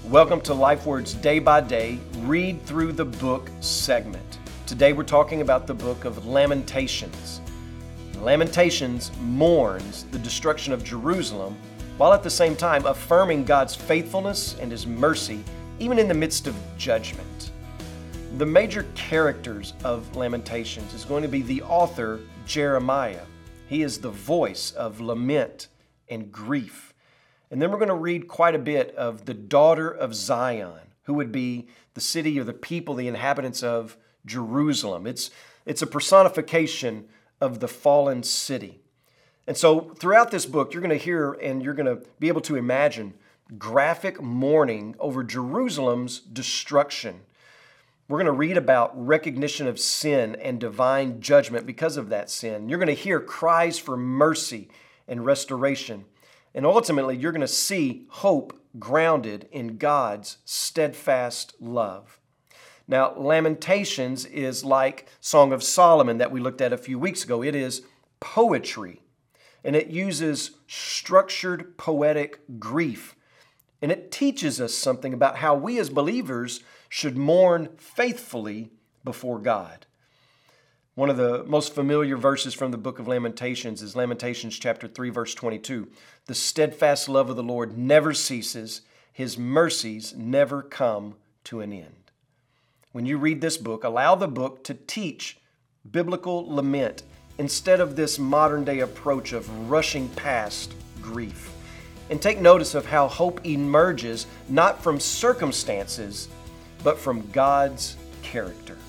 Welcome to LifeWord's Day by Day Read Through the Book segment. Today we're talking about the book of Lamentations. Lamentations mourns the destruction of Jerusalem while at the same time affirming God's faithfulness and His mercy even in the midst of judgment. The major characters of Lamentations is going to be the author, Jeremiah. He is the voice of lament and grief. And then we're going to read quite a bit of the daughter of Zion, who would be the city or the people, the inhabitants of Jerusalem. It's a personification of the fallen city. And so throughout this book, you're going to hear and you're going to be able to imagine graphic mourning over Jerusalem's destruction. We're going to read about recognition of sin and divine judgment because of that sin. You're going to hear cries for mercy and restoration. And ultimately, you're going to see hope grounded in God's steadfast love. Now, Lamentations is like Song of Solomon that we looked at a few weeks ago. It is poetry, and it uses structured poetic grief. And it teaches us something about how we as believers should mourn faithfully before God. One of the most familiar verses from the book of Lamentations is Lamentations chapter 3, verse 22. The steadfast love of the Lord never ceases. His mercies never come to an end. When you read this book, allow the book to teach biblical lament instead of this modern day approach of rushing past grief. And take notice of how hope emerges not from circumstances, but from God's character.